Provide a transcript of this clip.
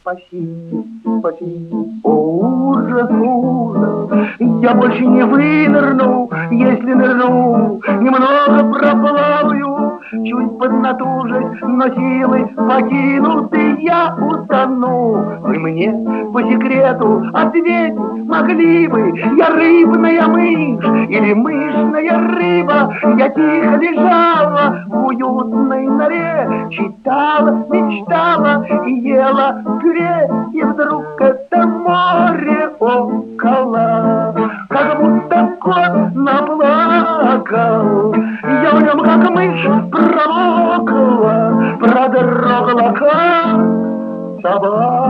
спаси, спаси. О, ужас, ужас, я больше не вынырну, если нырну, немного проплаваю, чуть поднатужусь, но силы покинут, и я утону. Вы мне по секрету ответить могли бы, я рыбная мышь или мышная рыба? Я тихо лежала в уютной норе, читала, мечтала и ела пюре, и вдруг это море около, как будто кот наплакал. Я в нем, как мышь, промокла, продрогла, как собака.